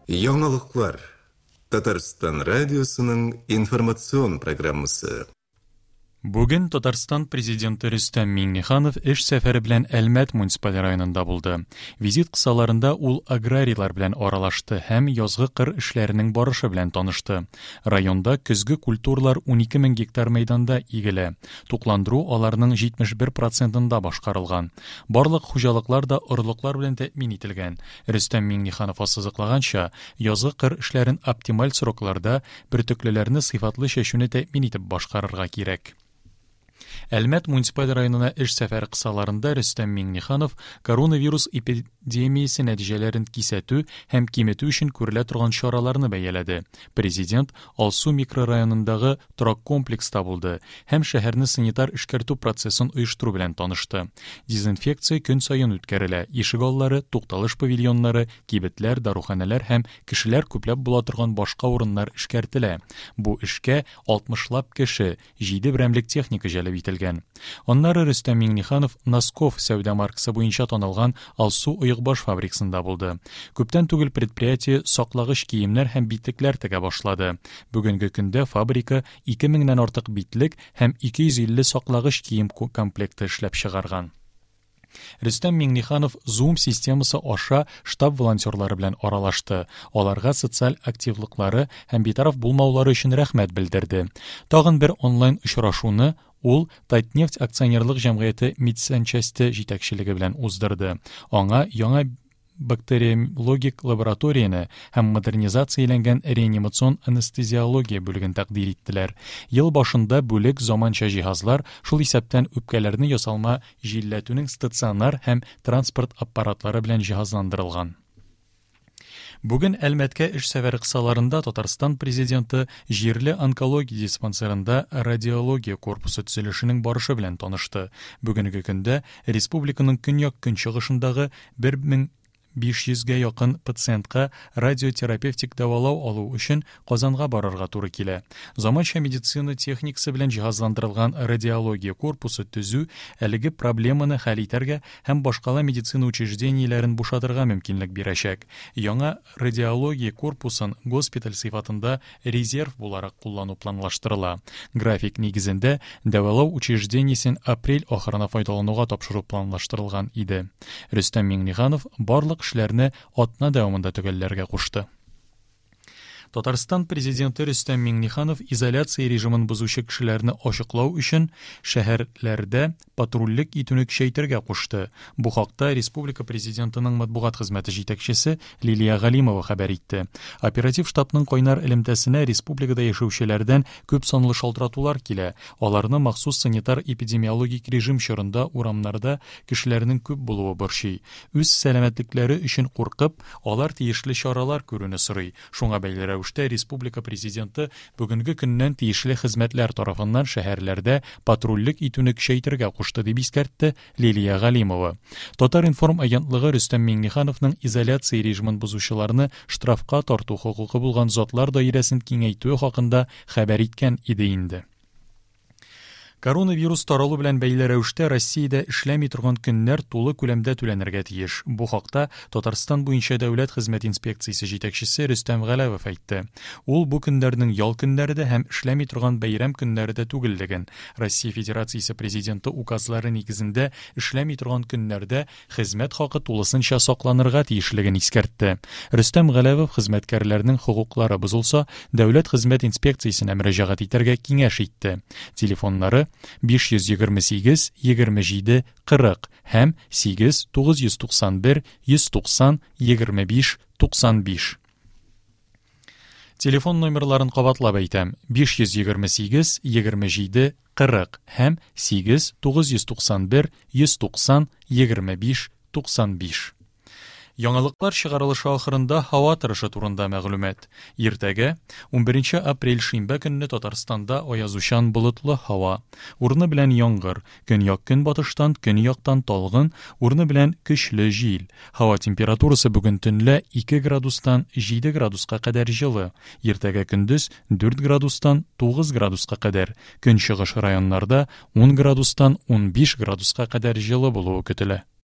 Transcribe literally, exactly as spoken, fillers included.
Яңалыклар. Татарстан радиосының информацион программасы. Бүген Татарстан президенты Рөстәм Миңнеханов эш сәфәре белән Әлмәт муниципаль районында булды. Визит кысаларында ул аграрийлар белән аралашты һәм язгы кыр эшләренең барышы белән танышты. Районда көзге культуралар ун ике мең гектар мәйданда игелә. Тукландыру аларның җитмеш бер процентында башкарылган. Барлык хуҗалыклар да орлыклар белән тәэмин ителгән. Рөстәм Миңнеханов ассызыклаганча, язгы кыр эшләрен оптималь срокларда бөртеклеләрне сыйфатлы чәчүне тәэмин итеп башкарырга кирәк. Әлмәт муниципаль районына эш сәфәре кысаларында Рөстәм Миңнеханов коронавирус эпидемиясе нәтиҗәләрен кисәтү һәм киметү өчен күрелә торган чараларны бәяләде. Президент Алсу микрорайонындагы торак комплекста булды һәм шәһәрне санитар эшкәртү процессын оештыру белән танышты. Дезинфекция көн саен үткәрелә. Ишегаллары, тукталыш павильоннары, кибетләр, даруханәләр һәм кешеләр күпләп була торган башка урыннар эшкәртелә. Бу эшкә алтмышлап кеше, җиде берәмлек техника җәлеп ителгән. Аннары Рөстәм Миңнеханов Носков сәүдә маркасы буенча танылган Алсу оек-баш фабрикасында булды. Күптән түгел предприятие саклагыч киемнәр һәм битлекләр тегә башлады. Бүгенге көндә фабрика ике меңнән артык битлек һәм ике йөз илле саклагыч кием комплекты эшләп чыгарган. Рөстәм Миңнеханов Zoom системасы аша штаб волонтерлары белән аралашты. Аларга социаль активлыклары һәм битараф булмаулары өчен рәхмәт белдерде. Тагын бер онлайн очрашуны ул Татнефть акционерлык җәмгыяте медсанчасти җитәкчелеге белән уздырды. Аңа яңа бактериологик лабораторияны һәм модернизацияләнгән реанимацион анестезиология бүлеген тәкъдим иттеләр. Ел башында бүлек заманча җиһазлар, шул исәптән үпкәләрне ясалма җилләтүнең стационар һәм транспорт аппаратлары белән җиһазландырылган. Бүген Әлмәткә эш сәфәре кысаларында Татарстан президенты җирле онкология диспансерында радиология корпусы төзелешенең барышы белән танышты. Бүгенге көндә республиканың көньяк-көнчыгышындагы бер мең биш йөзгә якын пациентка радиотерапевтик дәвалау алу өчен Казанга барырга туры килә. Заманча медицина техникасы белән җиһазландырылган радиология корпусы төзү әлеге проблеманы хәл итәргә һәм башкала медицина учреждениеләрен бушатырга мөмкинлек бирәчәк. Яңа радиология корпусын госпиталь сыйфатында резерв буларак куллану планлаштырыла. График нигезендә дәвалау учреждениесен апрель ахырына файдалануга тапшыру планлаштырылган иде. Рөстәм Миңнеханов барлык эшләрне атна дәвамында төгәлләргә кушты. Татарстан президенты Рөстәм Миңнеханов изоляция режимын бозучы кешеләрне ачыклау өчен шәһәрләрдә патрульлек итүне көчәйтергә кушты. Бу хакта республика президентының матбугат хезмәте җитәкчесе Лилия Галимова хәбәр итте. Оператив штабның кайнар элемтәсенә республикада яшәүчеләрдән күп санлы шалтыратулар килә. Аларны махсус санитар-эпидемиологик режим чорында урамнарда кешеләрнең күп булуы борчый. Үз сәламәтлекләре өчен куркып, алар тиешле чаралар күрүне сорый. Шуңа бәйле рәвештә республика президенты бүгенге көннән тиешле хезмәтләр тарафыннан шәһәрләрдә патрульлек итүне көчәйтергә кушты дип искәртте Лилия Галимова. Татар информ агентлыгы Рөстәм Миңнехановның изоляция режимын бозучыларны штрафка тарту хокукы булган затлар даирәсен киңәйтүе хакында хәбәр иткән иде инде. Коронавирус таралу белән бәйле рәвештә Россиядә эшләми торган көннәр тулы күләмдә түләнергә тиеш. Бу хакта Татарстан буенча дәүләт хезмәт инспекциясе җитәкчесе Рөстәм Галәвов әйтте. Ул бу көннәрнең ял көннәрендә һәм эшләми торган бәйрәм көннәрендә түгеллеген, Россия Федерациясе президенты указлары нигезендә эшләми торган көннәрдә хезмәт хакы тулысынча сакланырга тиешлеген искәртте. Рөстәм Галәвов хезмәткәрләрнең хокуклары бозылса, дәүләт хезмәт инспекциясенә мөрәҗәгать итәргә киңәш итте. Телефоннары биш йөз егерме сигез егерме җиде кырык һәм сигез тугыз йөз туксан бер йөз туксан егерме биш туксан биш. Телефон номерларын кабатлап әйтәм: биш йөз егерме сигез егерме җиде кырык һәм сигез тугыз йөз туксан бер йөз туксан егерме биш туксан биш. Яңалыклар чыгарылышы ахырында һава торышы турында мәгълүмат. Иртәгә ун беренче апрель шимбә көнне Татарстанда аязучан болытлы һава, урыны белән яңгыр, көньяк-көнбатыштан, көньяктан талгын, урыны белән көчле җил. Һава температурасы бүген төнлә ике градустан җиде градуска кадәр җылы, иртәгә көндез дүрт градустан тугыз градуска кадәр, көнчыгыш районнарда ун градустан ун биш градуска кадәр җылы булуы көтелә.